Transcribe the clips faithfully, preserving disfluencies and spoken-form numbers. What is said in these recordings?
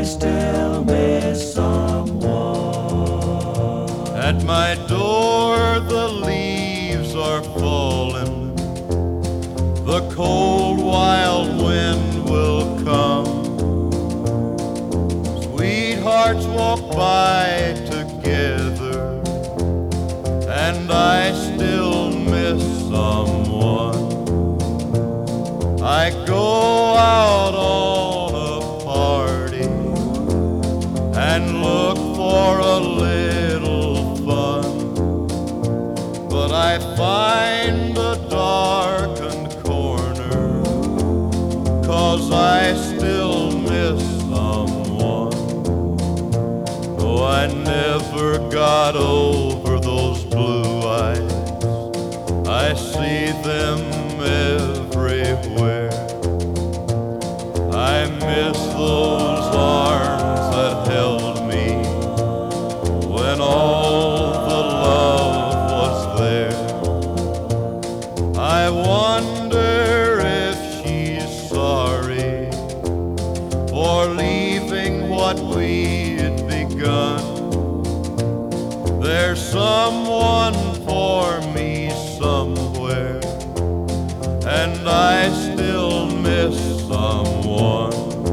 still miss someone. At my door the leaves are falling, the cold wild wind will come. Sweethearts walk by together, and I still miss someone. I go out on a party and look for a little fun, but I find a darkened corner, 'cause I still miss someone. Oh, I never got over those blue eyes, I see them everywhere. I miss those arms that held me when all the love was there. I wonder if she's sorry for leaving what we'd begun. There's someone for me somewhere, and I still miss someone.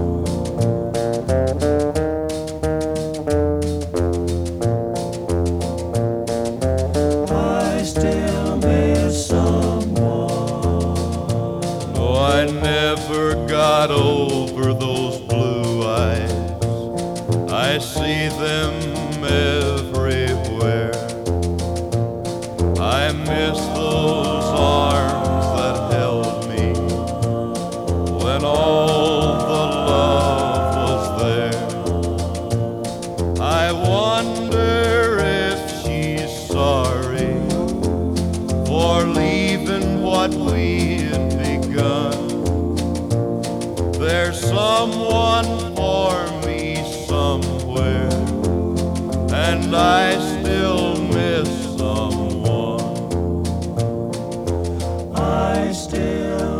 I still miss someone. Oh, I never got over those blue eyes, I see them everywhere. I miss those arms that held me when all the love was there. I wonder if she's sorry for leaving what we had begun. There's someone for me somewhere, and I still miss someone. I still